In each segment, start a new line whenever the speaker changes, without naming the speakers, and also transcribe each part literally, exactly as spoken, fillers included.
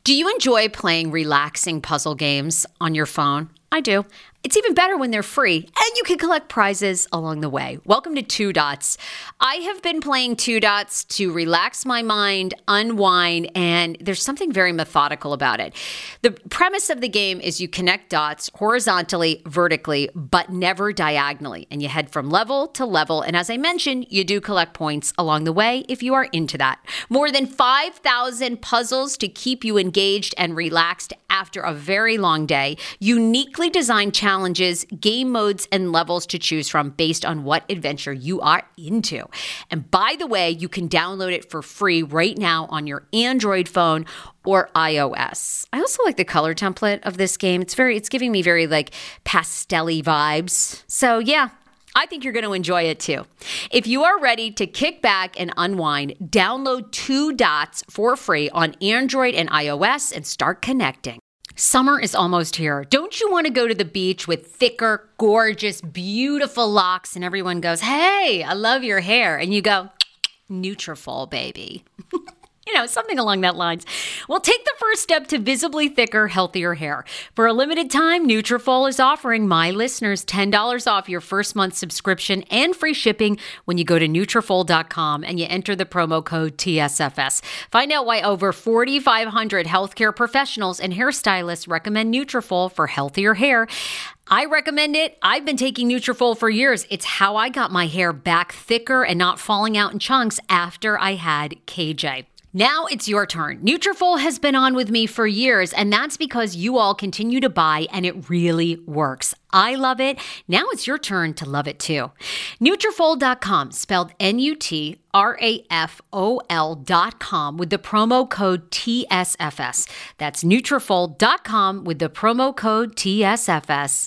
Do you enjoy playing relaxing puzzle games on your phone? I do. It's even better when they're free, and you can collect prizes along the way. Welcome to Two Dots. I have been playing Two Dots to relax my mind, unwind, and there's something very methodical about it. The premise of the game is you connect dots horizontally, vertically, but never diagonally, and you head from level to level. And as I mentioned, you do collect points along the way if you are into that. More than five thousand puzzles to keep you engaged and relaxed after a very long day. Uniquely designed challenges. Challenges, game modes, and levels to choose from based on what adventure you are into. And by the way, you can download it for free right now on your Android phone or iOS. I also like the color template of this game. It's very, it's giving me very like pastel-y vibes. So yeah, I think you're going to enjoy it too. If you are ready to kick back and unwind, download Two Dots for free on Android and iOS and start connecting. Summer is almost here. Don't you want to go to the beach with thicker, gorgeous, beautiful locks and everyone goes, "Hey, I love your hair." And you go, "Nutrafol, baby." You know, something along that lines. Well, take the first step to visibly thicker, healthier hair. For a limited time, Nutrafol is offering my listeners ten dollars off your first month subscription and free shipping when you go to Nutrafol dot com and you enter the promo code T S F S. Find out why over four thousand five hundred healthcare professionals and hairstylists recommend Nutrafol for healthier hair. I recommend it. I've been taking Nutrafol for years. It's how I got my hair back thicker and not falling out in chunks after I had K J. Now it's your turn. Nutrafol has been on with me for years, and that's because you all continue to buy, and it really works. I love it. Now it's your turn to love it too. Nutrafol dot com, spelled N U T R A F O L dot com with the promo code T S F S. That's Nutrafol dot com with the promo code T S F S.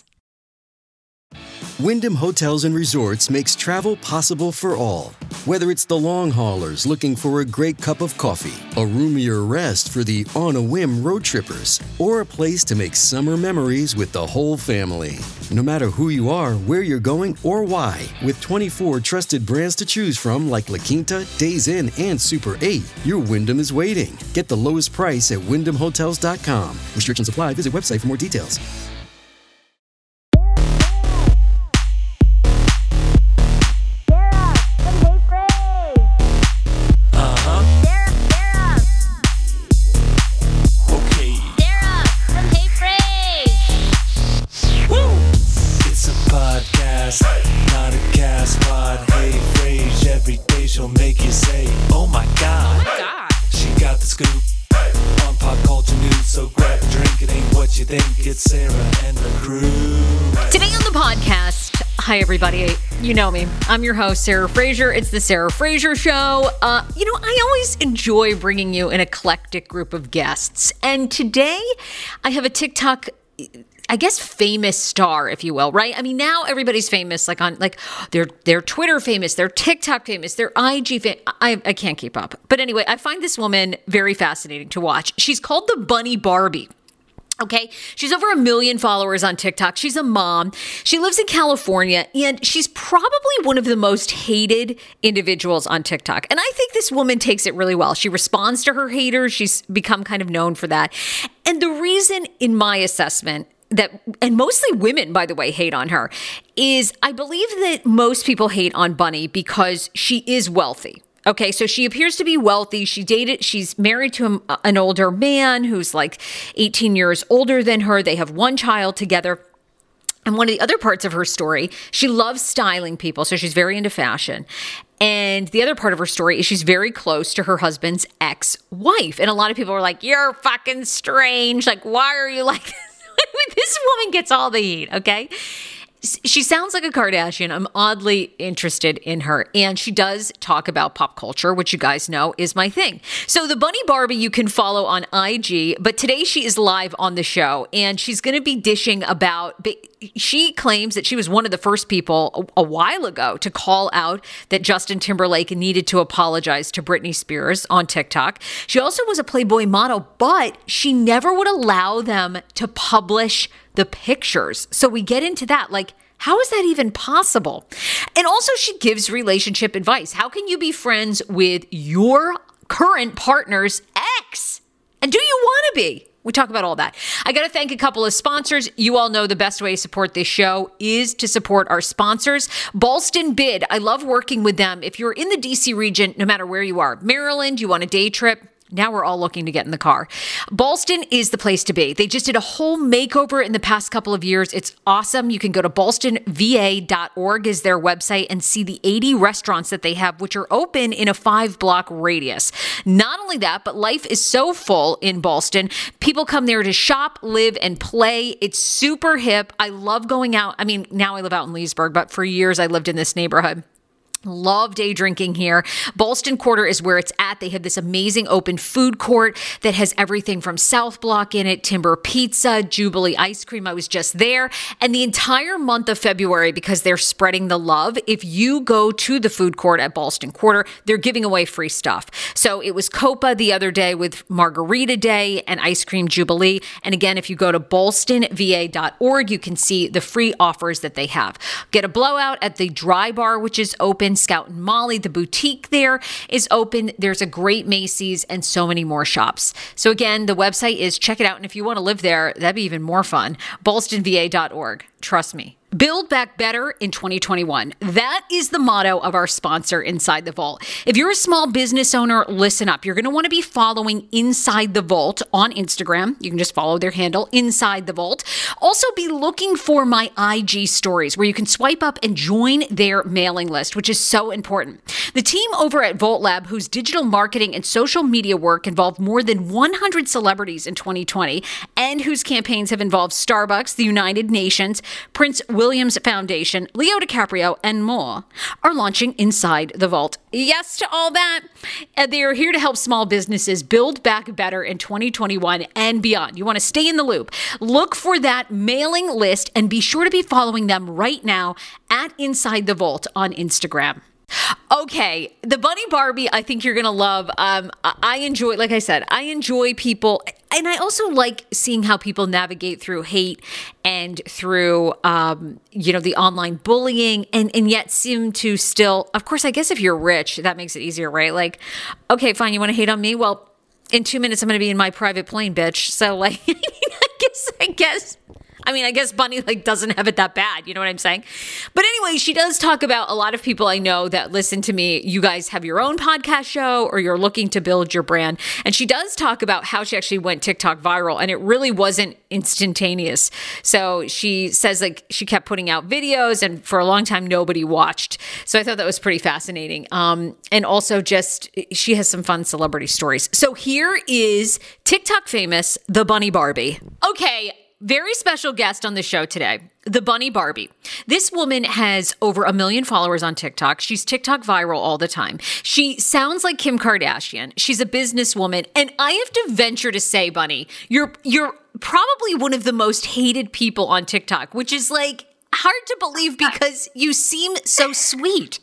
Wyndham Hotels and Resorts makes travel possible for all. Whether it's the long haulers looking for a great cup of coffee, a roomier rest for the on-a-whim road trippers, or a place to make summer memories with the whole family. No matter who you are, where you're going, or why, with twenty-four trusted brands to choose from like La Quinta, Days Inn, and Super eight, your Wyndham is waiting. Get the lowest price at Wyndham Hotels dot com. Restrictions apply. Visit website for more details.
Not a gas pod, hey Frage, every day she'll make you say, "Oh my God."
Oh my God.
She got the scoop on pop culture news, so grab a drink, it ain't what you think, it's Sarah and the crew.
Today on the podcast, hi everybody, you know me, I'm your host, Sarah Fraser. It's the Sarah Fraser Show. Uh, you know, I always enjoy bringing you an eclectic group of guests, and today I have a TikTok, I guess, famous star, if you will, right? I mean, now everybody's famous, like on, like they're they're Twitter famous, they're TikTok famous, they're I G famous. I, I can't keep up. But anyway, I find this woman very fascinating to watch. She's called the Bunny Barbie. Okay, she's over a million followers on TikTok. She's a mom. She lives in California, and she's probably one of the most hated individuals on TikTok. And I think this woman takes it really well. She responds to her haters. She's become kind of known for that. And the reason, in my assessment, that, and mostly women, by the way, hate on her, is I believe that most people hate on Bunny because she is wealthy. Okay, so she appears to be wealthy. She dated, she's married to a, an older man who's like eighteen years older than her. They have one child together. And one of the other parts of her story, she loves styling people. So she's very into fashion. And the other part of her story is she's very close to her husband's ex-wife. And a lot of people are like, "You're fucking strange. Like, why are you like this?" This woman gets all the heat, okay? She sounds like a Kardashian. I'm oddly interested in her. And she does talk about pop culture, which you guys know is my thing. So the Bunny Barbie you can follow on I G, but today she is live on the show. And she's going to be dishing about, she claims that she was one of the first people a, a while ago to call out that Justin Timberlake needed to apologize to Britney Spears on TikTok. She also was a Playboy model, but she never would allow them to publish the pictures. So we get into that. Like, how is that even possible? And also she gives relationship advice. How can you be friends with your current partner's ex And do you want to be? We talk about all that. I got to thank a couple of sponsors. You all know the best way to support this show is to support our sponsors. Ballston Bid. I love working with them. If you're in the D C region, no matter where you are, Maryland, you want a day trip, now we're all looking to get in the car. Ballston is the place to be. They just did a whole makeover in the past couple of years. It's awesome. You can go to ballston v a dot org is their website and see the eighty restaurants that they have, which are open in a five block radius. Not only that, but life is so full in Ballston. People come there to shop, live, and play. It's super hip. I love going out. I mean, now I live out in Leesburg, but for years I lived in this neighborhood. Love day drinking here. Ballston Quarter is where it's at. They have this amazing open food court that has everything from South Block in it, Timber Pizza, Jubilee ice cream. I was just there. And the entire month of February, because they're spreading the love, if you go to the food court at Ballston Quarter, they're giving away free stuff. So it was Copa the other day with Margarita Day and Ice Cream Jubilee. And again, if you go to ballston v a dot org, you can see the free offers that they have. Get a blowout at the Dry Bar, which is open. Scout and Molly, the boutique there is open. There's a great Macy's and so many more shops. So again, the website is, check it out. And if you want to live there, that'd be even more fun. ballston v a dot org. Trust me. Build back better in twenty twenty-one. That is the motto of our sponsor, Inside the Vault. If you're a small business owner, listen up. You're going to want to be following Inside the Vault on Instagram. You can just follow their handle, Inside the Vault. Also be looking for my I G stories where you can swipe up and join their mailing list, which is so important. The team over at Vault Lab, whose digital marketing and social media work involved more than one hundred celebrities in twenty twenty, and whose campaigns have involved Starbucks, the United Nations, Prince Williams Foundation, Leo DiCaprio, and more, are launching Inside the Vault. Yes to all that. And they are here to help small businesses build back better in twenty twenty-one and beyond. You want to stay in the loop. Look for that mailing list and be sure to be following them right now at Inside the Vault on Instagram. Okay, the Bunny Barbie, I think you're going to love. Um, I enjoy, like I said, I enjoy people. And I also like seeing how people navigate through hate and through, um, you know, the online bullying and, and yet seem to still, of course, I guess if you're rich, that makes it easier, right? Like, okay, fine, you want to hate on me? Well, in two minutes, I'm going to be in my private plane, bitch. So like, I guess, I guess. I mean, I guess Bunny like doesn't have it that bad. You know what I'm saying? But anyway, she does talk about a lot of people I know that listen to me. You guys have your own podcast show or you're looking to build your brand. And she does talk about how she actually went TikTok viral and it really wasn't instantaneous. So she says like she kept putting out videos and for a long time, nobody watched. So I thought that was pretty fascinating. Um, and also just she has some fun celebrity stories. So here is TikTok famous, the Bunny Barbie. Okay. Very special guest on the show today, the Bunny Barbie. This woman has over a million followers on TikTok. She's TikTok viral all the time. She sounds like Kim Kardashian. She's a businesswoman. And I have to venture to say, Bunny, you're you're probably one of the most hated people on TikTok, which is like hard to believe because you seem so sweet.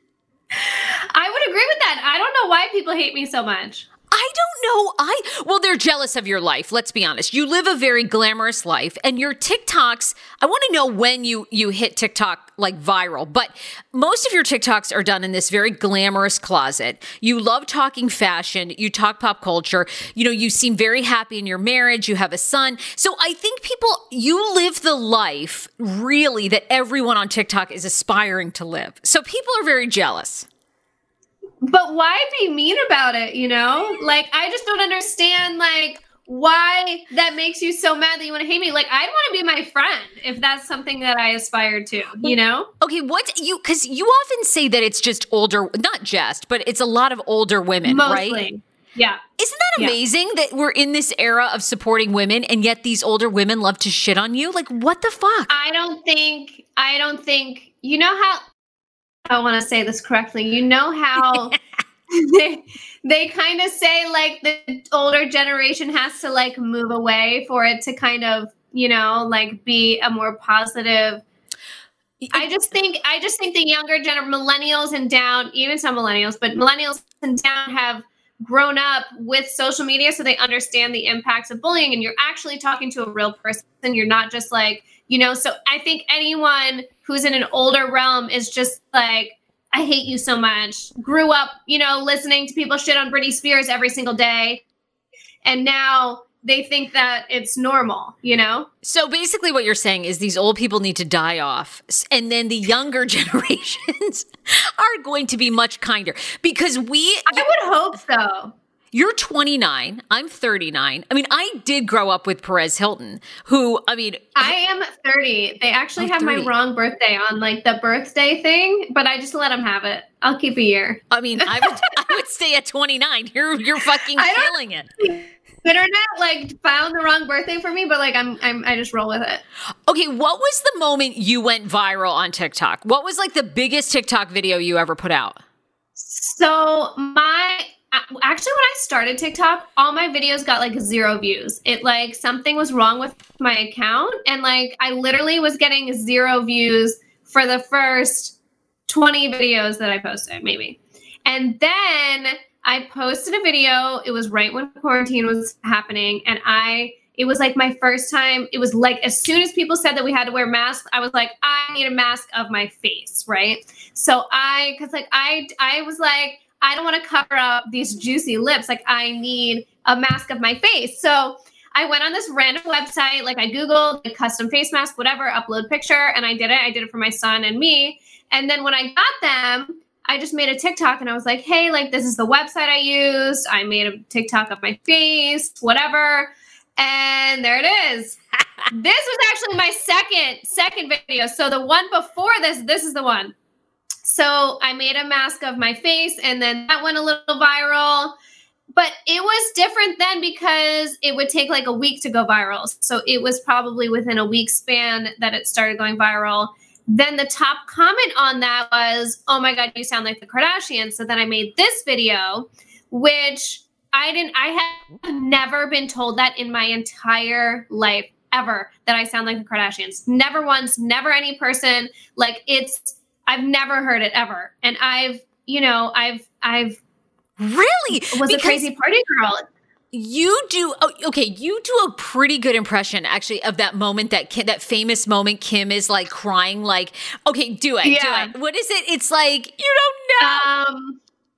I would agree with that. I don't know why people hate me so much.
I don't know. I well, they're jealous of your life. Let's be honest. You live a very glamorous life, and your TikToks. I want to know when you you hit TikTok like viral, but most of your TikToks are done in this very glamorous closet. You love talking fashion. You talk pop culture. You know, you seem very happy in your marriage. You have a son. So I think people, you live the life really that everyone on TikTok is aspiring to live. So people are very jealous.
But why be mean about it, you know? Like, I just don't understand, like, why that makes you so mad that you want to hate me. Like, I'd want to be my friend if that's something that I aspire to, you know?
Okay, what you, because you often say that it's just older, not just, but it's a lot of older women,
Mostly.
Right?
Yeah.
Isn't that amazing yeah. that we're in this era of supporting women and yet these older women love to shit on you? Like, what the fuck?
I don't think, I don't think, you know how, I want to say this correctly. You know how they, they kind of say like the older generation has to like move away for it to kind of, you know, like be a more positive. I just think, I just think the younger gener millennials and down, even some millennials, but millennials and down have grown up with social media. So they understand the impacts of bullying and you're actually talking to a real person. You're not just like, you know, so I think anyone who's in an older realm is just like, I hate you so much. Grew up, you know, listening to people shit on Britney Spears every single day. And now they think that it's normal, you know?
So basically what you're saying is these old people need to die off, and then the younger generations are going to be much kinder, because we...
I would hope so.
You're twenty-nine. I'm thirty-nine. I mean, I did grow up with Perez Hilton, who, I mean...
I am thirty. They actually have my wrong birthday on, like, the birthday thing, but I just let them have it. I'll keep a year.
I mean, I would I would stay at twenty-nine. You're you're fucking killing it.
Internet, like, found the wrong birthday for me, but, like, I'm, I'm I just roll with it.
Okay, what was the moment you went viral on TikTok? What was, like, the biggest TikTok video you ever put out?
So, my... Actually, when I started TikTok, all my videos got like zero views. It like something was wrong with my account. And like I literally was getting zero views for the first twenty videos that I posted, maybe. And then I posted a video. It was right when quarantine was happening. And I, it was like my first time. It was like as soon as people said that we had to wear masks, I was like, I need a mask of my face, right? So I, cause like I, I was like, I don't want to cover up these juicy lips. Like I need a mask of my face. So I went on this random website. Like I Googled a custom face mask, whatever, upload picture. And I did it. I did it for my son and me. And then when I got them, I just made a TikTok and I was like, hey, like this is the website I used. I made a TikTok of my face, whatever. And there it is. This was actually my second, second video. So the one before this, this is the one. So I made a mask of my face and then that went a little viral, but it was different then because it would take like a week to go viral. So it was probably within a week span that it started going viral. Then the top comment on that was, oh my God, you sound like the Kardashians. So then I made this video, which I didn't, I had never been told that in my entire life ever, that I sound like the Kardashians. Never once, never any person. Like it's, I've never heard it ever. And I've, you know, I've, I've
really
was because a crazy party girl.
You do. Oh, okay. You do a pretty good impression actually of that moment, that Kim, that famous moment. Kim is like crying, like, okay, do it.
Yeah.
Do it. What is it? It's like, you don't know.
Um,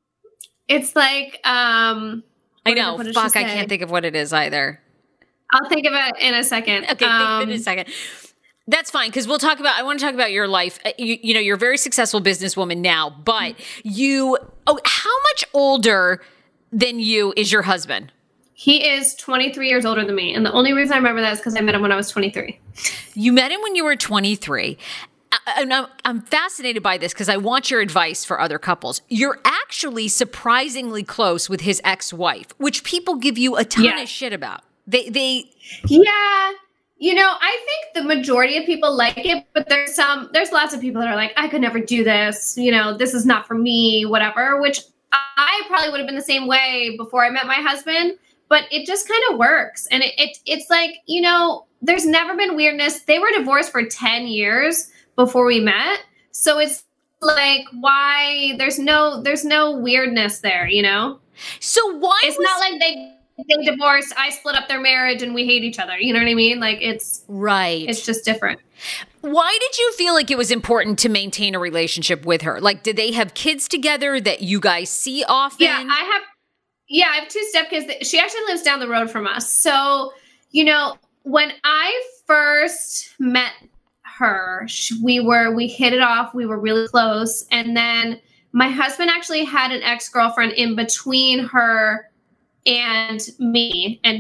it's like, um,
I know. Fuck. I can't think of what it is either.
I'll think of it in a second.
Okay.
Um,
think of it in a second. That's fine, because we'll talk about, I want to talk about your life. You, you know, you're a very successful businesswoman now, but you, oh, how much older than you is your husband?
He is twenty-three years older than me. And the only reason I remember that is because I met him when I was twenty-three.
You met him when you were twenty-three. And I'm, I'm fascinated by this because I want your advice for other couples. You're actually surprisingly close with his ex-wife, which people give you a ton
yeah.
of shit about. They, they,
yeah. You know, I think the majority of people like it, but there's some, there's lots of people that are like, I could never do this. You know, this is not for me, whatever, which I probably would have been the same way before I met my husband, but it just kind of works. And it, it it's like, you know, there's never been weirdness. They were divorced for ten years before we met. So it's like, why there's no, there's no weirdness there, you know?
So why
It's
was-
not like they, they divorced, I split up their marriage and we hate each other. You know what I mean? Like it's
right.
It's just different.
Why did you feel like it was important to maintain a relationship with her? Like, did they have kids together that you guys see often?
Yeah, I have. Yeah, I have two stepkids. She actually lives down the road from us. So, you know, when I first met her, we were, we hit it off. We were really close. And then my husband actually had an ex-girlfriend in between her and me, and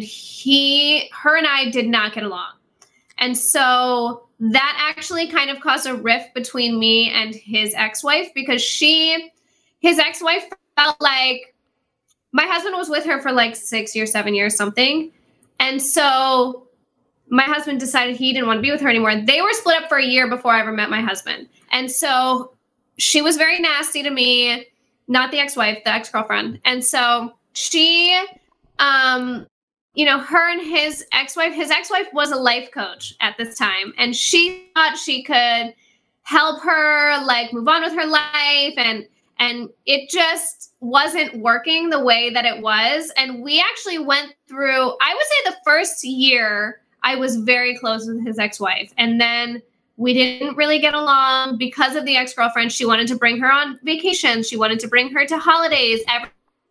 he, her and I did not get along. And so that actually kind of caused a rift between me and his ex-wife because she, his ex-wife felt like my husband was with her for like six years, seven years, something. And so my husband decided he didn't want to be with her anymore. They were split up for a year before I ever met my husband. And so she was very nasty to me, not the ex-wife, the ex-girlfriend. And so she, um, you know, her and his ex-wife, his ex-wife was a life coach at this time. And she thought she could help her like move on with her life. And, and it just wasn't working the way that it was. And we actually went through, I would say the first year I was very close with his ex-wife. And then we didn't really get along because of the ex-girlfriend. She wanted to bring her on vacation. She wanted to bring her to holidays. Every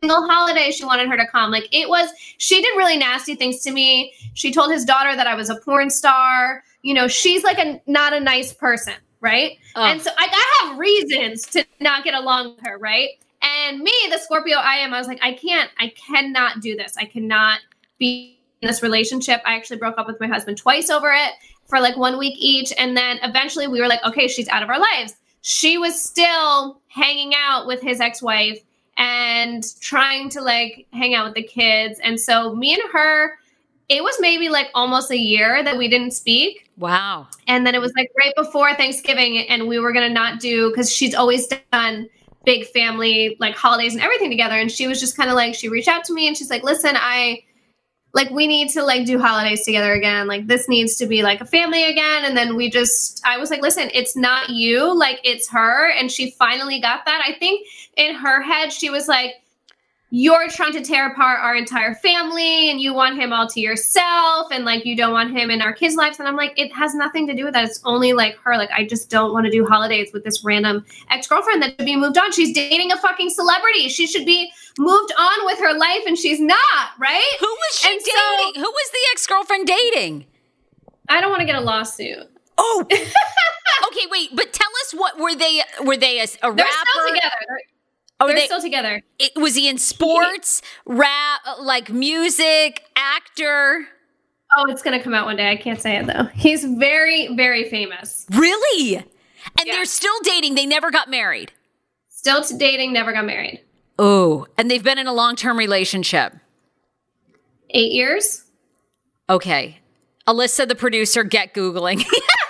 single holiday she wanted her to come. Like it was, she did really nasty things to me. She told his daughter that I was a porn star. You know, she's like a not a nice person, right? Oh. And so like, I have reasons to not get along with her, right? And me, the Scorpio I am, I was like, I can't, I cannot do this. I cannot be in this relationship. I actually broke up with my husband twice over it for like one week each. And then eventually we were like, okay, she's out of our lives. She was still hanging out with his ex-wife and trying to like hang out with the kids. And so me and her, it was maybe like almost a year that we didn't speak.
Wow.
And then it was like right before Thanksgiving and we were going to not do, because she's always done big family, like holidays and everything together. And she was just kind of like, she reached out to me and she's like, listen, I like, we need to like do holidays together again. Like this needs to be like a family again. And then we just, I was like, listen, it's not you, like it's her. And she finally got that. I think in her head, she was like, you're trying to tear apart our entire family and you want him all to yourself. And like, you don't want him in our kids' lives. And I'm like, it has nothing to do with that. It's only like her. Like, I just don't want to do holidays with this random ex-girlfriend that should be moved on. She's dating a fucking celebrity. She should be moved on with her life and she's not, right?
Who was she
and
dating?
So,
Who was the ex-girlfriend dating?
I don't want to get a lawsuit.
Oh, okay, wait, but tell us what, were they, were they a, a
They're
rapper?
still together. They're,
Oh,
They're
they,
still together.
It, was he in sports, he, rap, like music, actor?
Oh, it's going to come out one day. I can't say it, though. He's very, very famous.
Really? And
yeah.
They're still dating. They never got married.
Still dating, never got married.
Oh, and they've been in a long-term relationship.
Eight years.
Okay. Alyssa, the producer, get Googling.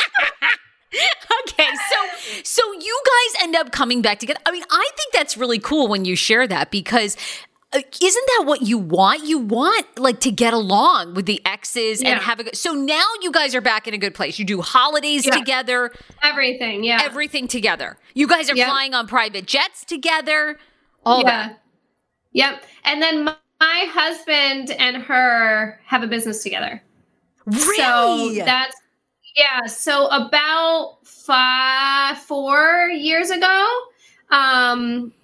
Okay, so so you guys end up coming back together. I mean, I think that's really cool when you share that because uh, isn't that what you want? You want like to get along with the exes
yeah.
and have a good. So now you guys are back in a good place. You do holidays
yeah.
together.
Everything, yeah.
Everything together. You guys are
yep.
flying on private jets together. All
yeah.
that.
Yep. And then my, my husband and her have a business together.
Really?
So that's Yeah, so about five, four years ago, um,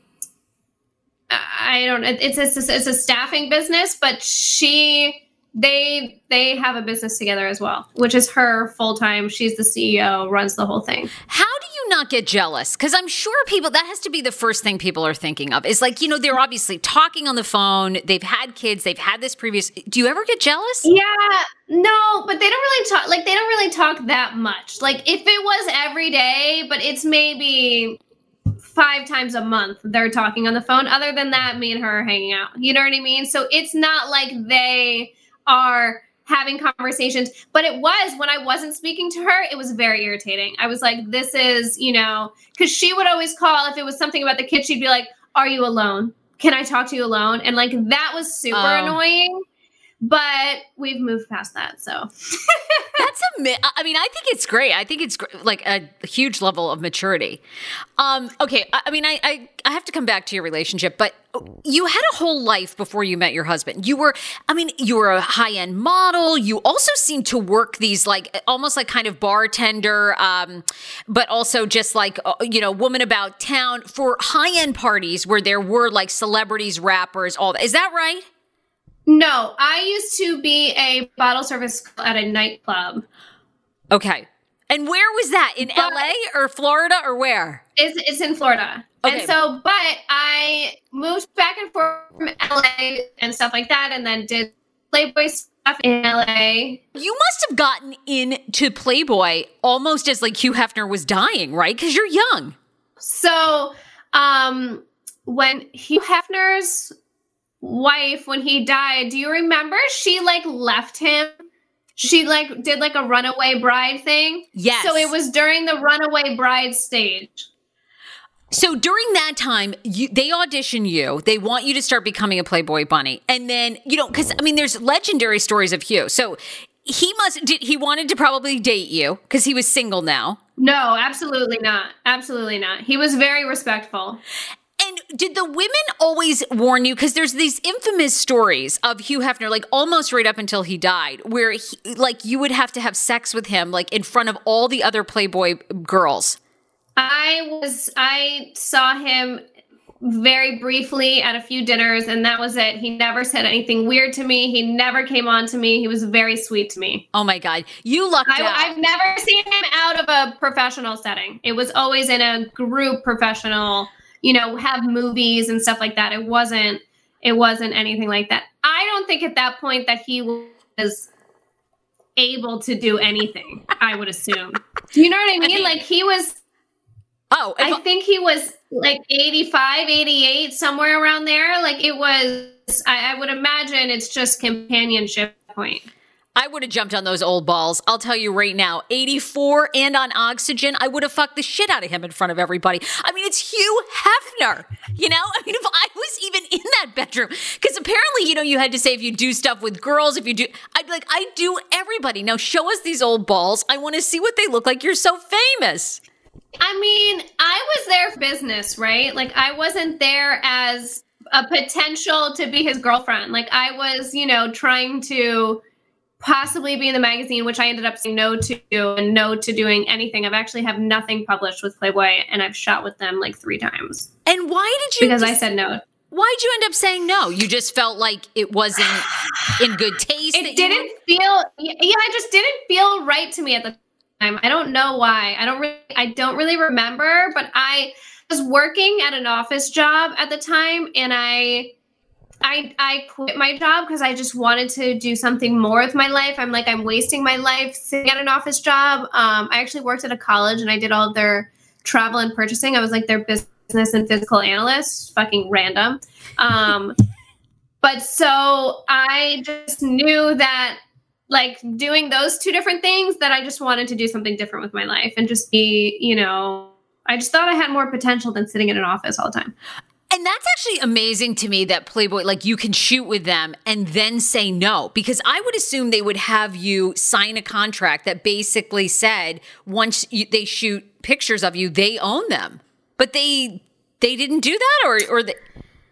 I don't. It's a, it's a staffing business, but she, they, they have a business together as well, which is her full time. She's the C E O, runs the whole thing.
How do you not get jealous? Because I'm sure people, that has to be the first thing people are thinking of. Is like, you know, they're obviously talking on the phone. They've had kids. They've had this previous. Do you ever get jealous?
Yeah. No, but they don't really talk, like, they don't really talk that much. Like, if it was every day, but it's maybe five times a month they're talking on the phone. Other than that, me and her are hanging out. You know what I mean? So it's not like they are having conversations. But it was, when I wasn't speaking to her, it was very irritating. I was like, this is, you know, because she would always call if it was something about the kids. She'd be like, are you alone? Can I talk to you alone? And like, that was super
oh.
annoying. But we've moved past that, so.
That's a mi- I mean, I think it's great. I think it's gr- like a, a huge level of maturity. Um, okay, I, I mean, I, I I have to come back to your relationship, but you had a whole life before you met your husband. You were, I mean, you were a high-end model. You also seemed to work these like almost like kind of bartender, um, but also just like, uh, you know, woman about town for high-end parties where there were like celebrities, rappers, all that. Is that right?
No, I used to be a bottle service at a nightclub.
Okay. And where was that? In
but
L A or Florida or where?
It's, it's in Florida.
Okay.
And so, but I moved back and forth from L A and stuff like that, and then did Playboy stuff in L A.
You must have gotten into Playboy almost as like Hugh Hefner was dying, right? Because you're young.
So um, when Hugh Hefner's wife, when he died, do you remember she like left him? She like did like a runaway bride thing.
Yes.
So it was during the runaway bride stage.
So during that time, you, they audition you. They want you to start becoming a Playboy bunny. And then, you know, because, I mean, there's legendary stories of Hugh. So he must, did, he wanted to probably date you because he was single now.
No, absolutely not. Absolutely not. He was very respectful.
And did the women always warn you? Because there's these infamous stories of Hugh Hefner, like almost right up until he died, where he, like you would have to have sex with him, like in front of all the other Playboy girls.
I was, I saw him very briefly at a few dinners, and that was it. He never said anything weird to me. He never came on to me. He was very sweet to me.
Oh my God. You lucked
I,
out.
I've never seen him out of a professional setting. It was always in a group professional, you know, have movies and stuff like that. It wasn't, it wasn't anything like that. I don't think at that point that he was able to do anything, I would assume. Do you know what I mean? I mean like he was,
oh,
I think he was like eighty-five, eighty-eight, somewhere around there. Like it was, I, I would imagine it's just companionship point.
I would have jumped on those old balls. I'll tell you right now, eighty-four and on oxygen, I would have fucked the shit out of him in front of everybody. I mean, it's Hugh Hefner, you know? I mean, if I was even in that bedroom, because apparently, you know, you had to say if you do stuff with girls, if you do, I'd be like, I do everybody. Now show us these old balls. I want to see what they look like. You're so famous.
I mean, I was there for business, right? Like I wasn't there as a potential to be his girlfriend. Like I was, you know, trying to possibly be in the magazine, which I ended up saying no to and no to doing anything. I've actually have nothing published with Playboy, and I've shot with them like three times.
And why did you?
Because
just,
I said no.
Why'd you end up saying no? You just felt like it wasn't in good taste?
It didn't you- feel, yeah, it just didn't feel right to me at the time. I don't know why. I don't really, I don't really remember, but I was working at an office job at the time, and I, I, I quit my job because I just wanted to do something more with my life. I'm like, I'm wasting my life sitting at an office job. Um, I actually worked at a college, and I did all their travel and purchasing. I was like their business and physical analyst, fucking random. Um, but so I just knew that like doing those two different things, that I just wanted to do something different with my life and just be, you know, I just thought I had more potential than sitting in an office all the time.
And that's actually amazing to me that Playboy, like you can shoot with them and then say no, because I would assume they would have you sign a contract that basically said once you, they shoot pictures of you, they own them. But they they didn't do that, or or they-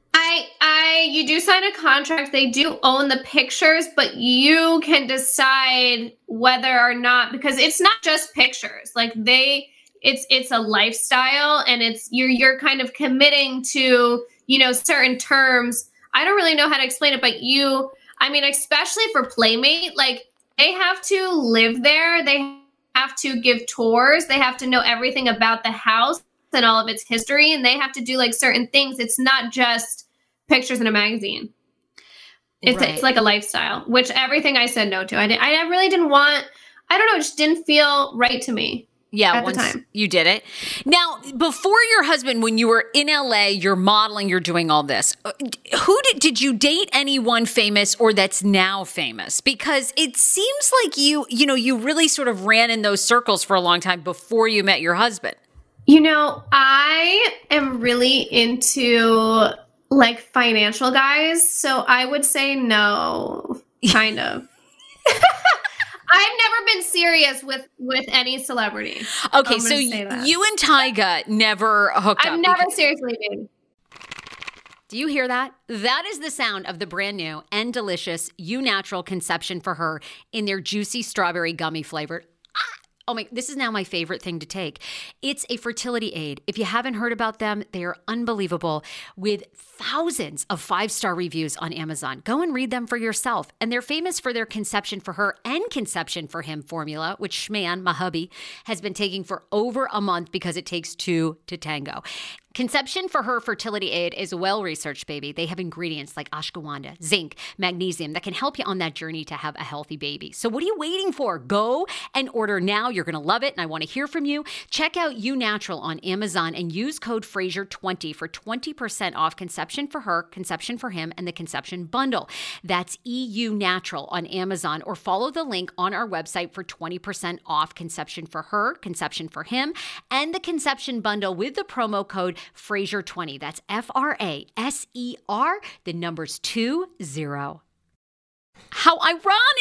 I I you do sign a contract. They do own the pictures, but you can decide whether or not, because it's not just pictures. Like they. It's it's a lifestyle, and it's you're you're kind of committing to, you know, certain terms. I don't really know how to explain it, but you, I mean, especially for Playmate, like they have to live there. They have to give tours. They have to know everything about the house and all of its history, and they have to do like certain things. It's not just pictures in a magazine. It's
Right.
it's like a lifestyle, which everything I said no to. I did, I really didn't want. I don't know. It just didn't feel right to me.
Yeah,
at the
once
time.
you did it. Now, before your husband, when you were in L A, you're modeling, you're doing all this. uh, Who did did you date anyone famous or that's now famous? Because it seems like you, you know, you really sort of ran in those circles for a long time before you met your husband.
You know, I am really into like financial guys, so I would say no, kind of. I've never been serious with with any celebrity.
Okay, so y- you and Tyga never hooked
I've
up.
never
because-
seriously been.
Do you hear that? That is the sound of the brand new and delicious Eu Natural Conception for Her in their juicy strawberry gummy flavored. Oh my, this is now my favorite thing to take. It's a fertility aid. If you haven't heard about them, they are unbelievable with thousands of five-star reviews on Amazon. Go and read them for yourself. And they're famous for their Conception for Her and Conception for Him formula, which Schman, my hubby, has been taking for over a month because it takes two to tango. Conception for Her fertility aid is well-researched, baby. They have ingredients like ashwagandha, zinc, magnesium that can help you on that journey to have a healthy baby. So what are you waiting for? Go and order now. You're going to love it, and I want to hear from you. Check out Eu Natural on Amazon and use code Fraser twenty for twenty percent off Conception for Her, Conception for Him, and the Conception Bundle. That's E U Natural on Amazon, or follow the link on our website for twenty percent off Conception for Her, Conception for Him, and the Conception Bundle with the promo code Fraser twenty. That's F R A S E R, the numbers two zero. How ironic.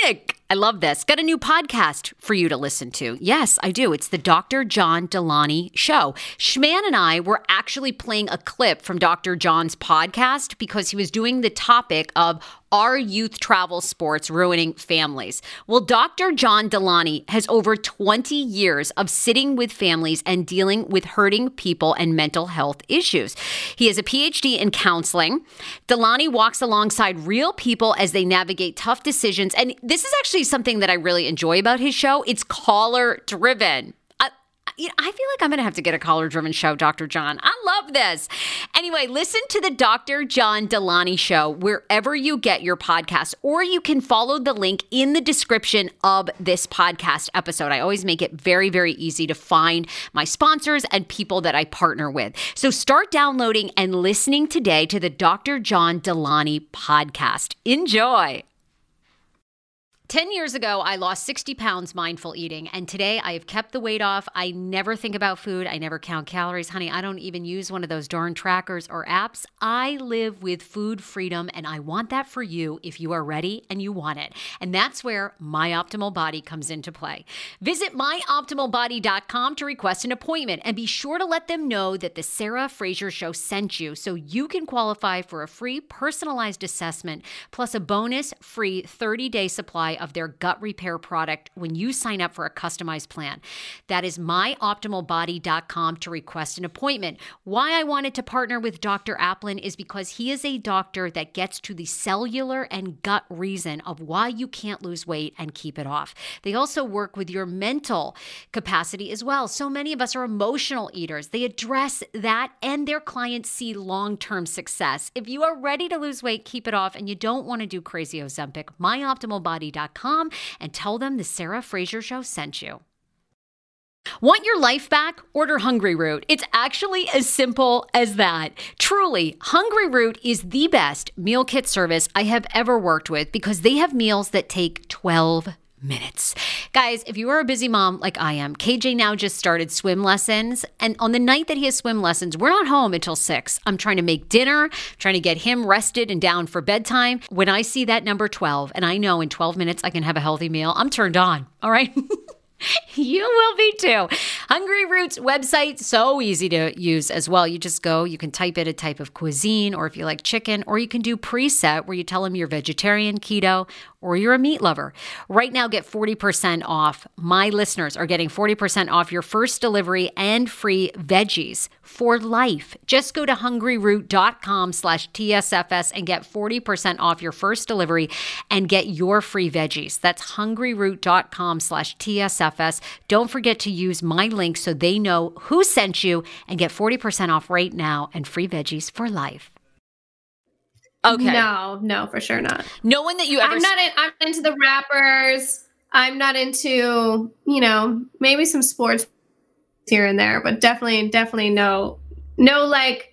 I love this. Got a new podcast for you to listen to. Yes, I do. It's the Doctor John Delaney Show. Schman and I were actually playing a clip from Doctor John's podcast because he was doing the topic of are youth travel sports ruining families? Well, Doctor John Delaney has over twenty years of sitting with families and dealing with hurting people and mental health issues. He has a P H D in counseling. Delaney walks alongside real people as they navigate tough decisions. And this is actually something that I really enjoy about his show. It's caller driven. You know, I feel like I'm going to have to get a caller-driven show, Doctor John. I love this. Anyway, listen to the Doctor John Delaney Show wherever you get your podcast, or you can follow the link in the description of this podcast episode. I always make it very, very easy to find my sponsors and people that I partner with. So start downloading and listening today to the Doctor John Delaney podcast. Enjoy. ten years ago, I lost sixty pounds mindful eating, and today I have kept the weight off. I never think about food. I never count calories. Honey, I don't even use one of those darn trackers or apps. I live with food freedom, and I want that for you if you are ready and you want it. And that's where My Optimal Body comes into play. Visit my optimal body dot com to request an appointment, and be sure to let them know that the Sarah Fraser Show sent you so you can qualify for a free personalized assessment plus a bonus free thirty-day supply of their gut repair product when you sign up for a customized plan. That is my optimal body dot com to request an appointment. Why I wanted to partner with Doctor Applin is because he is a doctor that gets to the cellular and gut reason of why you can't lose weight and keep it off. They also work with your mental capacity as well. So many of us are emotional eaters. They address that, and their clients see long-term success. If you are ready to lose weight, keep it off, and you don't want to do crazy Ozempic, my optimal body dot com, and tell them the Sarah Fraser Show sent you. Want your life back? Order Hungry Root. It's actually as simple as that. Truly, Hungry Root is the best meal kit service I have ever worked with because they have meals that take twelve minutes. Guys, if you are a busy mom like I am, K J now just started swim lessons. And on the night that he has swim lessons, we're not home until six. I'm trying to make dinner, trying to get him rested and down for bedtime. When I see that number twelve, and I know in twelve minutes I can have a healthy meal, I'm turned on. All right. You will be too. Hungry Root's website, so easy to use as well. You just go, you can type in a type of cuisine, or if you like chicken, or you can do preset where you tell them you're vegetarian, keto, or you're a meat lover. Right now, get forty percent off. My listeners are getting forty percent off your first delivery and free veggies for life. Just go to hungry root dot com slash T S F S and get forty percent off your first delivery and get your free veggies. That's hungry root dot com slash T S F S. Don't forget to use my link so they know who sent you and get forty percent off right now and free veggies for life. Okay.
No, no, for sure not.
No one that you ever...
I'm not in, I'm into the rappers. I'm not into, you know, maybe some sports here and there, but definitely, definitely no, no like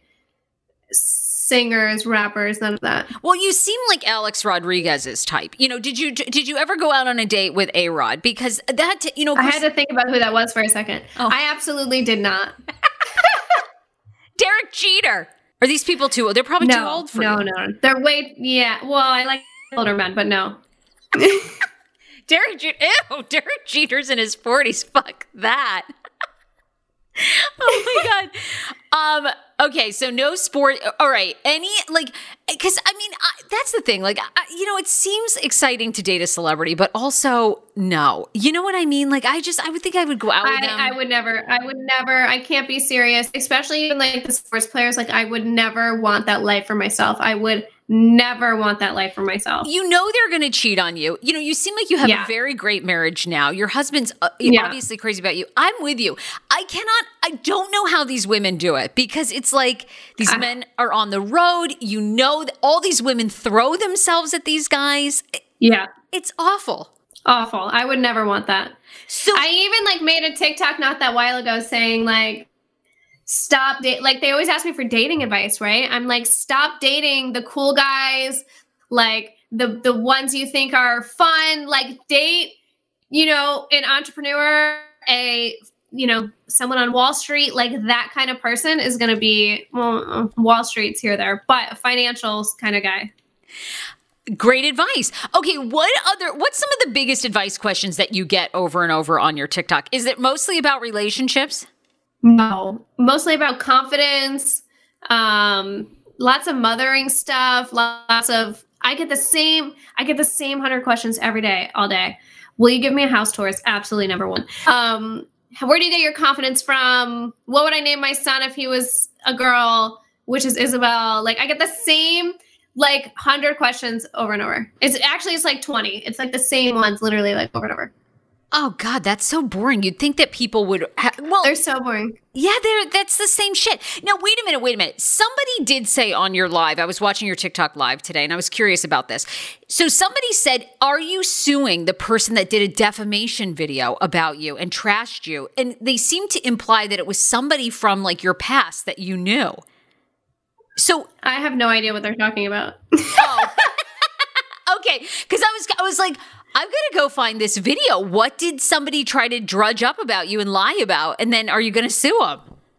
singers, rappers, none of that.
Well, you seem like Alex Rodriguez's type. You know, did you did you ever go out on a date with A-Rod? Because that, you know...
I had to think about who that was for a second. Oh. I absolutely did not.
Derek Jeter. Are these people too old? They're probably
no,
too old for
no,
you.
No, no. They're way, yeah. Well, I like older men, but no.
Derek Jeter, ew, Derek Jeter's in his forties. Fuck that. Oh my God. Um, okay. So no sport. All right. Any, like, cause I mean, I, that's the thing. Like, I, you know, it seems exciting to date a celebrity, but also no, you know what I mean? Like, I just, I would think I would go out with
I,
them.
I would never, I would never, I can't be serious, especially even like the sports players. Like, I would never want that life for myself. I would never want that life for myself.
You know they're going to cheat on you. You know, you seem like you have
yeah.
a very great marriage now. Your husband's uh,
yeah.
obviously crazy about you. I'm with you. I cannot, I don't know how these women do it because it's like these uh, men are on the road. You know, all these women throw themselves at these guys.
Yeah.
It's awful.
Awful. I would never want that. So I even like made a TikTok not that while ago saying like, stop date. Like they always ask me for dating advice, right? I'm like, stop dating the cool guys, like the the ones you think are fun. Like date, you know, an entrepreneur, a you know, someone on Wall Street. Like that kind of person is going to be well, Wall Street's here there, but a financials kind of guy.
Great advice. Okay, what other, what's some of the biggest advice questions that you get over and over on your TikTok? Is it mostly about relationships?
No, mostly about confidence, um, lots of mothering stuff, lots of, I get the same, I get the same hundred questions every day, all day. Will you give me a house tour? It's absolutely number one. Um, where do you get your confidence from? What would I name my son if he was a girl, which is Isabel? Like, I get the same like one hundred questions over and over. It's actually, it's like twenty. It's like the same ones, literally like over and over.
Oh God, that's so boring. You'd think that people would, ha- well,
They're so boring.
yeah, they're, that's the same shit. Now, wait a minute, wait a minute. Somebody did say on your live, I was watching your TikTok live today, and I was curious about this. So somebody said, are you suing the person that did a defamation video about you and trashed you? And they seem to imply that it was somebody from like your past that you knew. So
I have no idea what they're talking about.
oh. Okay, because I was, I was like, I'm going to go find this video. What did somebody try to drudge up about you and lie about? And then are you going to sue them?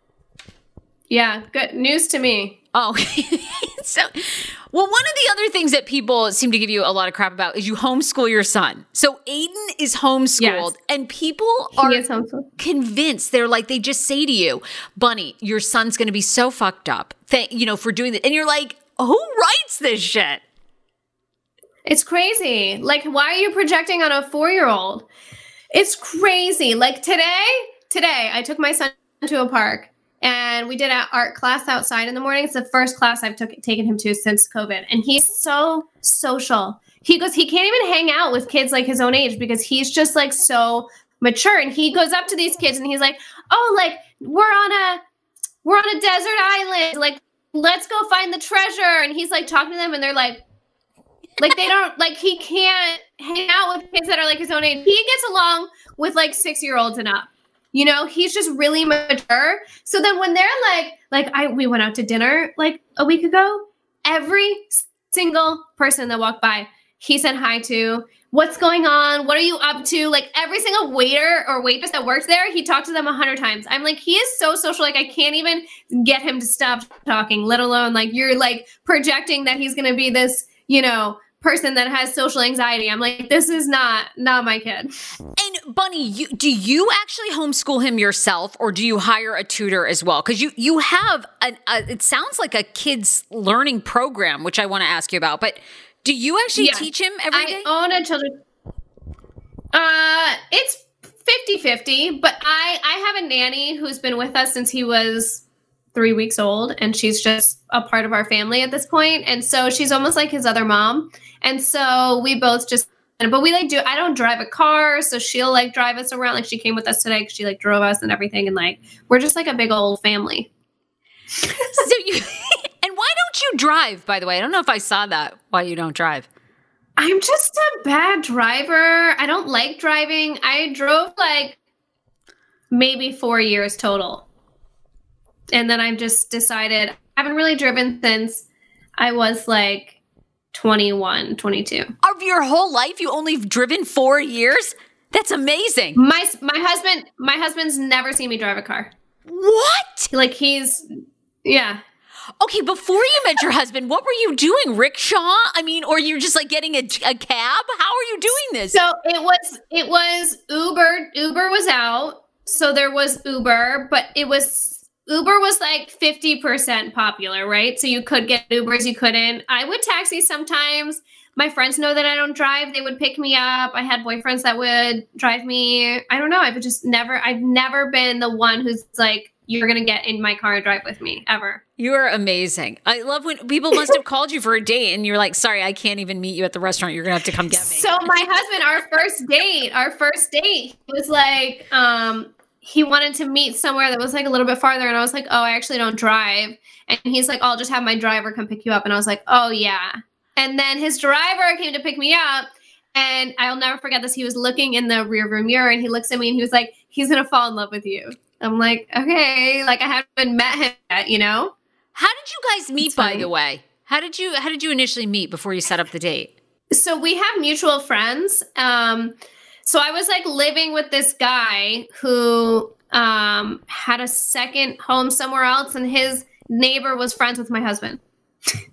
Yeah, good news to me.
Oh, so, well, one of the other things that people seem to give you a lot of crap about is you homeschool your son. So Aiden is homeschooled,
Yes.
and people are
He is homeschooled.
convinced. They're like, they just say to you, Bunny, your son's going to be so fucked up, th- you know, for doing that. And you're like, who writes this shit?
It's crazy. Like, why are you projecting on a four-year-old? It's crazy. Like today, today I took my son to a park and we did an art class outside in the morning. It's the first class I've took, taken him to since COVID. And he's so social. He goes, he can't even hang out with kids like his own age because he's just like so mature. And he goes up to these kids and he's like, oh, like we're on a, we're on a desert island. Like, let's go find the treasure. And he's like talking to them and they're like, like they don't, like he can't hang out with kids that are like his own age. He gets along with like six-year-olds and up. You know, he's just really mature. So then when they're like, like I, we went out to dinner like a week ago, every single person that walked by, he said hi to. What's going on? What are you up to? Like every single waiter or waitress that works there, he talked to them a hundred times. I'm like, he is so social. Like I can't even get him to stop talking, let alone like you're like projecting that he's going to be this, you know, person that has social anxiety. I'm like, this is not, not my kid.
And Bunny, you, do you actually homeschool him yourself or do you hire a tutor as well? Because you, you have, an, a, it sounds like a kid's learning program, which I want to ask you about, but do you actually
Yeah.
teach him every day?
I own a children. Uh, it's fifty-fifty, but I, I have a nanny who's been with us since he was three weeks old, and she's just a part of our family at this point. And so she's almost like his other mom. And so we both just, but we like do, I don't drive a car. So she'll like drive us around. Like she came with us today because she like drove us and everything. And like, we're just like a big old family.
So you, and why don't you drive, by the way? I don't know if I saw that, why you don't drive.
I'm just a bad driver. I don't like driving. I drove like maybe four years total. And then I've just decided I haven't really driven since I was like twenty-one, twenty-two.
Of your whole life, you only driven four years? That's amazing.
My my husband, my husband's never seen me drive a car.
What?
Like he's, yeah.
Okay, before you met your husband, what were you doing? Rickshaw? I mean, or you're just like getting a, a cab? How are you doing this?
So it was, it was Uber. Uber was out. So there was Uber, but it was, Uber was like fifty percent popular, right? So you could get Ubers, you couldn't. I would taxi sometimes. My friends know that I don't drive. They would pick me up. I had boyfriends that would drive me. I don't know. I've just never, I've never been the one who's like, you're going to get in my car and drive with me, ever.
You're amazing. I love when people must have called you for a date and you're like, sorry, I can't even meet you at the restaurant. You're going to have to come get me.
So my husband, our first date, our first date was like, um, he wanted to meet somewhere that was like a little bit farther. And I was like, oh, I actually don't drive. And he's like, I'll just have my driver come pick you up. And I was like, oh yeah. And then his driver came to pick me up. And I'll never forget this. He was looking in the rearview mirror and he looks at me and he was like, he's going to fall in love with you. I'm like, okay. Like I haven't met him yet, you know?
How did you guys meet,
It's
by
funny.
the way? How did you, how did you initially meet before you set up the date?
So we have mutual friends. Um, so I was like living with this guy who um, had a second home somewhere else, and his neighbor was friends with my husband.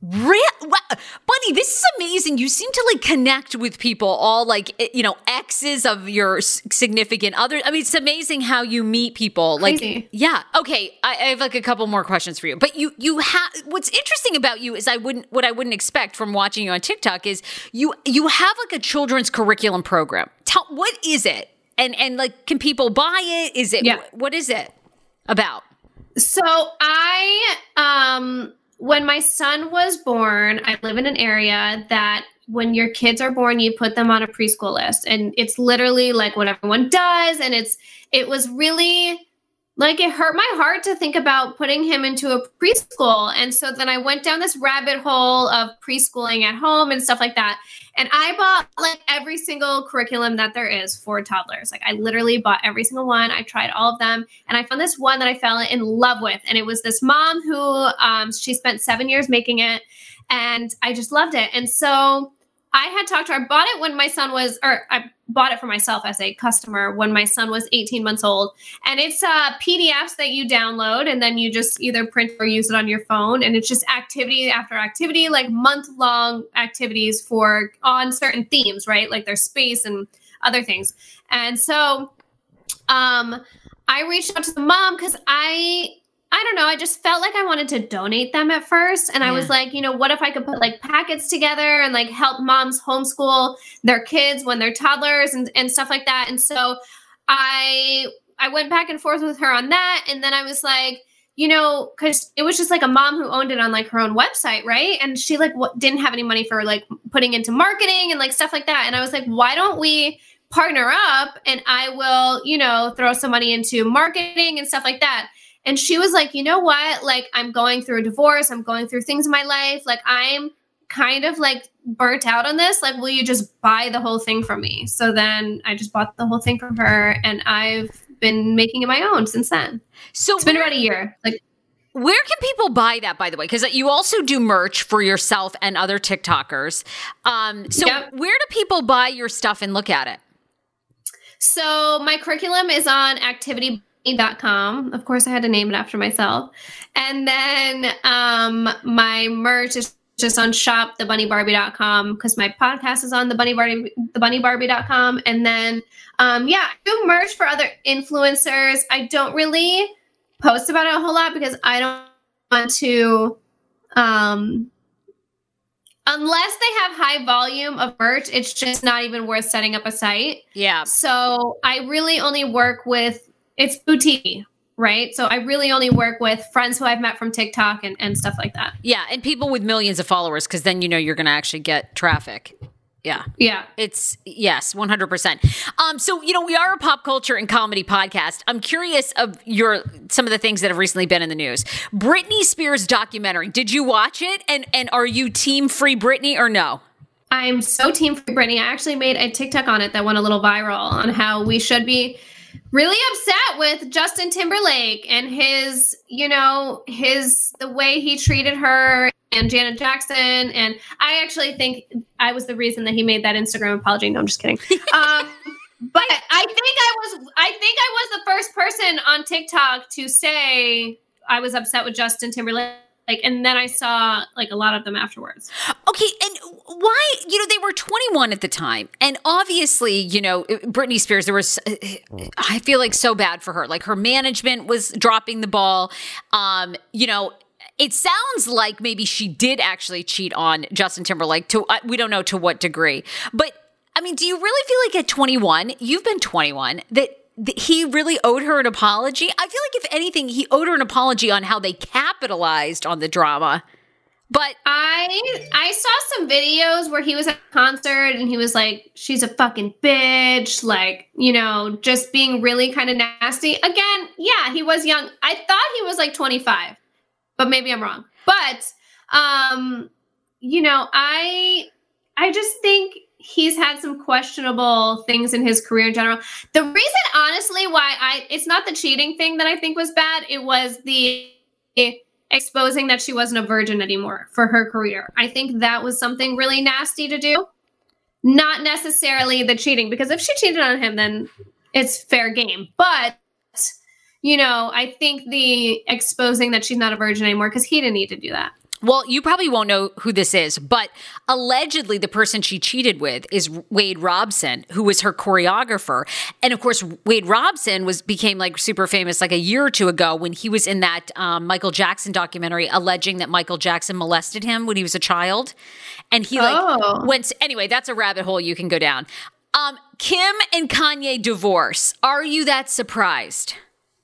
Real, Bunny, this is amazing. You seem to like connect with people, all like, you know, exes of your significant others. I mean, it's amazing how you meet people.
Crazy.
Like, yeah. Okay. I, I have like a couple more questions for you, but you, you have, what's interesting about you is I wouldn't, what I wouldn't expect from watching you on TikTok is you, you have like a children's curriculum program. Tell, what is it? And, and like, can people buy it? Is it,
yeah.
what is it about?
So I, um, when my son was born, I live in an area that when your kids are born, you put them on a preschool list, and it's literally like what everyone does. And it's, it was really like, it hurt my heart to think about putting him into a preschool. And so then I went down this rabbit hole of preschooling at home and stuff like that. And I bought like every single curriculum that there is for toddlers. Like I literally bought every single one. I tried all of them. And I found this one that I fell in love with. And it was this mom who, um, she spent seven years making it. And I just loved it. And so I had talked to her. I bought it when my son was, or I bought it for myself as a customer when my son was eighteen months old. And it's uh, P D Fs that you download and then you just either print or use it on your phone. And it's just activity after activity, like month long activities for on certain themes, right? Like there's space and other things. And so um, I reached out to the mom because I... I don't know. I just felt like I wanted to donate them at first. And yeah. I was like, you know, what if I could put like packets together and like help moms homeschool their kids when they're toddlers and, and stuff like that. And so I, I went back and forth with her on that. And then I was like, you know, cause it was just like a mom who owned it on like her own website. Right. And she like w- didn't have any money for like putting into marketing and like stuff like that. And I was like, why don't we partner up and I will, you know, throw some money into marketing and stuff like that. And she was like, you know what? Like, I'm going through a divorce. I'm going through things in my life. Like, I'm kind of like burnt out on this. Like, will you just buy the whole thing from me? So then I just bought the whole thing from her and I've been making it my own since then. So it's been about a year. Like,
where can people buy that, by the way? Because you also do merch for yourself and other TikTokers. Um, so yep. Where do people buy your stuff and look at it?
So my curriculum is on activity dot com. Of course, I had to name it after myself. And then um, my merch is just on shop the bunny barbie dot com because my podcast is on the bunny barbie the bunny barbie dot com. And then, um, yeah, I do merch for other influencers. I don't really post about it a whole lot because I don't want to, um, unless they have high volume of merch, it's just not even worth setting up a site.
Yeah.
So I really only work with It's boutique, right? So I really only work with friends who I've met from TikTok and, and stuff like that.
Yeah. And people with millions of followers, because then you know you're going to actually get traffic. Yeah.
Yeah.
It's, yes, one hundred percent. Um, so, you know, we are a pop culture and comedy podcast. I'm curious of your, some of the things that have recently been in the news. Britney Spears documentary. Did you watch it? And, and are you team Free Britney or no?
I'm so team Free Britney. I actually made a TikTok on it that went a little viral on how we should be really upset with Justin Timberlake and his, you know, his, the way he treated her and Janet Jackson. And I actually think I was the reason that he made that Instagram apology. No, I'm just kidding. Um, but I think I was, I think I was the first person on TikTok to say I was upset with Justin Timberlake. Like, and then I saw like a lot of them afterwards.
Okay. And why, you know, they were twenty-one at the time. And obviously, you know, Britney Spears, there was, I feel like so bad for her. Like her management was dropping the ball. Um, you know, it sounds like maybe she did actually cheat on Justin Timberlake to, uh, we don't know to what degree. But I mean, do you really feel like at twenty-one, you've been twenty-one, that he really owed her an apology? I feel like if anything, he owed her an apology on how they capitalized on the drama. But
I I saw some videos where he was at a concert and he was like, she's a fucking bitch. Like, you know, just being really kind of nasty. Again, yeah, he was young. I thought he was like twenty-five, but maybe I'm wrong. But, um, you know, I I just think he's had some questionable things in his career in general. The reason, honestly, why I, it's not the cheating thing that I think was bad. It was the exposing that she wasn't a virgin anymore for her career. I think that was something really nasty to do. Not necessarily the cheating, because if she cheated on him, then it's fair game. But, you know, I think the exposing that she's not a virgin anymore, because he didn't need to do that.
Well, you probably won't know who this is, but allegedly the person she cheated with is Wade Robson, who was her choreographer. And of course, Wade Robson was became like super famous like a year or two ago when he was in that um, Michael Jackson documentary alleging that Michael Jackson molested him when he was a child. And he like
Oh.
went, anyway, that's a rabbit hole you can go down. Um, Kim and Kanye divorce. Are you that surprised?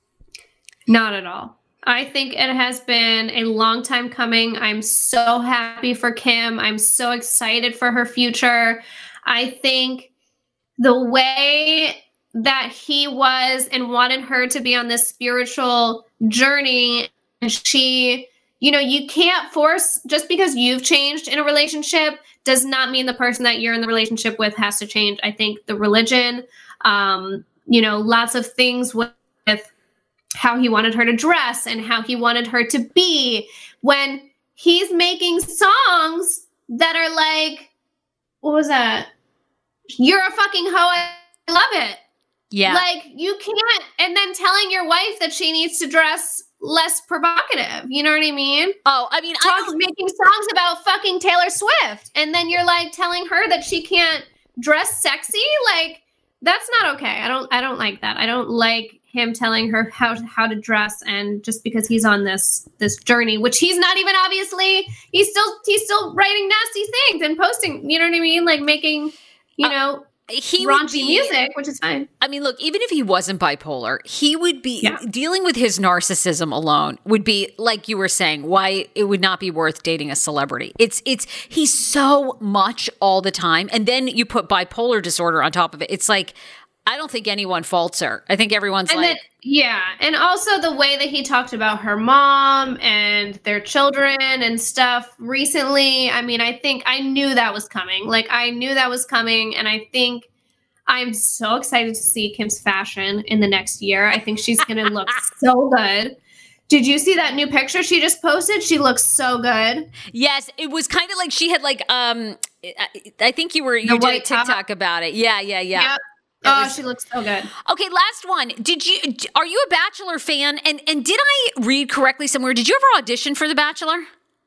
Not at all. I think it has been a long time coming. I'm so happy for Kim. I'm so excited for her future. I think the way that he was and wanted her to be on this spiritual journey, and she, you know, you can't force, just because you've changed in a relationship does not mean the person that you're in the relationship with has to change. I think the religion, um, you know, lots of things with, with how he wanted her to dress and how he wanted her to be, when he's making songs that are like, what was that? You're a fucking hoe. I love it.
Yeah.
Like, you can't, and then telling your wife that she needs to dress less provocative. You know what I mean?
Oh, I mean, I
Talk,
don't,
making songs about fucking Taylor Swift. And then you're like telling her that she can't dress sexy. Like, that's not okay. I don't, I don't like that. I don't like him telling her how how to dress, and just because he's on this this journey, which he's not even, obviously, he's still he's still writing nasty things and posting, you know what I mean, like making, you
Uh,
know,
he would
raunchy
be,
music, which is fine.
I mean, look, even if he wasn't bipolar, he would be
Yeah.
dealing with his narcissism alone would be, like you were saying, why it would not be worth dating a celebrity. It's it's he's so much all the time, and then you put bipolar disorder on top of it. It's like, I don't think anyone faults her. I think everyone's
And
like,
then, yeah, and also the way that he talked about her mom and their children and stuff recently. I mean, I think I knew that was coming. Like, I knew that was coming, and I think I'm so excited to see Kim's fashion in the next year. I think she's going to look so good. Did you see that new picture she just posted? She looks so good.
yes, it was kind of like she had like, um, I, I think you were, you
The
did a
white top.
TikTok about it. Yeah, yeah, yeah.
Yep.
It
Oh,
was-
she looks so good.
Okay, last one. Did you, are you a Bachelor fan? And, and did I read correctly somewhere? Did you ever audition for The Bachelor?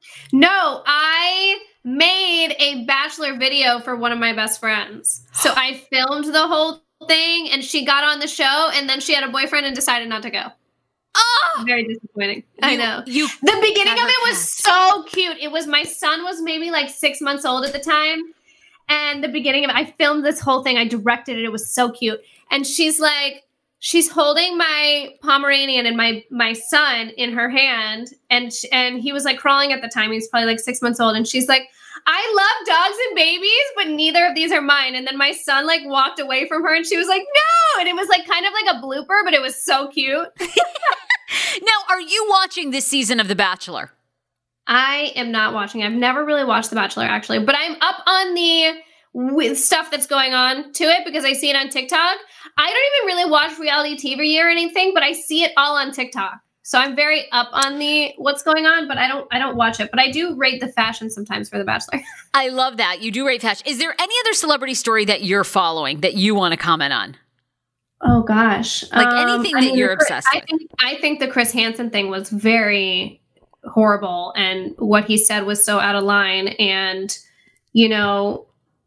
No, I made a Bachelor video for one of my best friends. So I filmed the whole thing, and she got on the show, and then she had a boyfriend and decided not to go.
Oh,
Very disappointing. I
you-
know.
You,
The beginning of
Clever
it was
cat.
so cute. It was, my son was maybe like six months old at the time. And the beginning of it, I filmed this whole thing. I directed it. It was so cute. And she's like, she's holding my Pomeranian and my my son in her hand. And sh- and he was like crawling at the time. He was probably like six months old. And she's like, I love dogs and babies, but neither of these are mine. And then my son like walked away from her, and she was like, no. And it was like kind of like a blooper, but it was so cute.
now, are you watching this season of The Bachelor?
I am not watching. I've never really watched The Bachelor, actually, but I'm up on the with stuff that's going on to it because I see it on TikTok. I don't even really watch reality T V or anything, but I see it all on TikTok. So I'm very up on the what's going on, but I don't I don't watch it. But I do rate the fashion sometimes for The Bachelor.
I love that. You do rate fashion. Is there any other celebrity story that you're following that you want to comment on?
Oh gosh,
Like anything that you're
the Chris-
obsessed
I
with.
think I think the Chris Hansen thing was very horrible, and what he said was so out of line. And you know,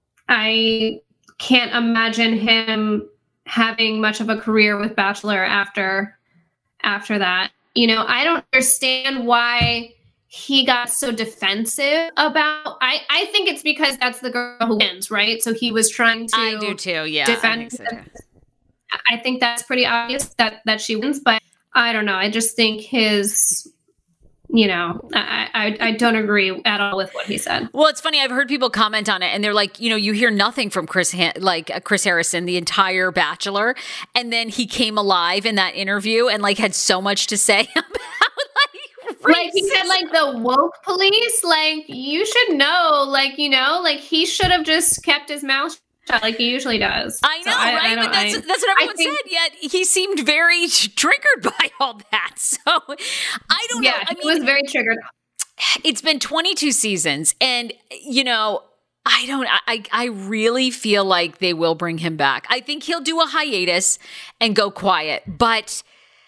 I can't imagine him having much of a career with Bachelor after after that. You know, I don't understand why he got so defensive about. I I think it's because that's the girl who wins, right? So he was trying to.
I do too. Yeah.
defend-
I think so too.
I think that's pretty obvious that that she wins, but I don't know. I just think his, you know, I I, I don't agree at all with what he said.
Well, it's funny. I've heard people comment on it, and they're like, you know, you hear nothing from Chris, Han- like uh, Chris Harrison, the entire Bachelor, and then he came alive in that interview and like had so much to say about like,
Like he said,
racism.
like the woke police, like you should know, like you know, like he should have just kept his mouth shut like he usually does.
I know,
So
right?
I
but
don't-
that's
I-
that's what everyone
think-
said. Yet he seemed very triggered by all that. So I don't
Yeah,
know. I
he
mean,
was very triggered.
it's been twenty-two seasons, and you know, I don't. I I really feel like they will bring him back. I think he'll do a hiatus and go quiet, but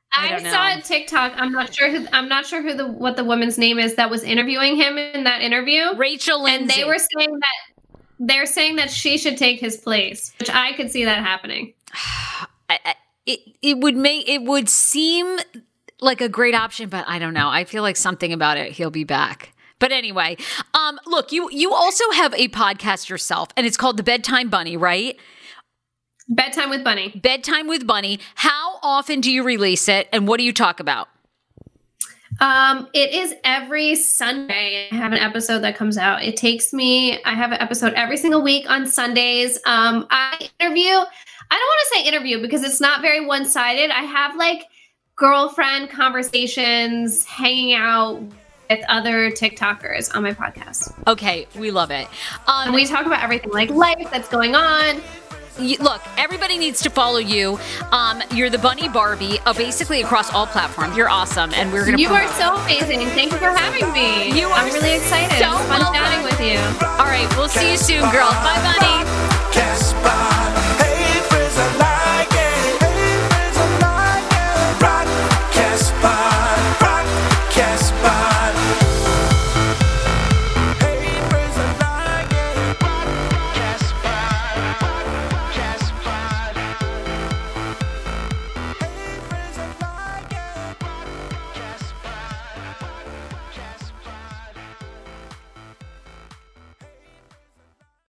I,
I saw a TikTok. I'm not sure who. I'm not sure who the what the woman's name is that was interviewing him in that interview.
Rachel Lindsay.
And they were saying that they're saying that she should take his place, which I could see that happening.
I, I, it it would make it would seem like a great option, but I don't know. I feel like something about it. He'll be back. But anyway, um, look, you you also have a podcast yourself, and it's called The Bedtime Bunny, right?
Bedtime with Bunny.
Bedtime with Bunny. How often do you release it, and what do you talk about?
Um, it is every Sunday. I have an episode that comes out. It takes me, I have an episode every single week on Sundays. Um, I interview, I don't want to say interview because it's not very one-sided. I have like girlfriend conversations, hanging out with other TikTokers on my podcast.
Okay, we love it. Um,
and we talk about everything like life that's going on.
You, look, everybody needs to follow you. Um, you're the Bunny Barbie, uh, basically across all platforms. You're awesome, and we're gonna.
You are so amazing. Thank you for having me.
You are.
I'm really excited.
So
It's fun
welcome.
chatting with you.
All right, we'll see you soon, girl. Bye, Bunny.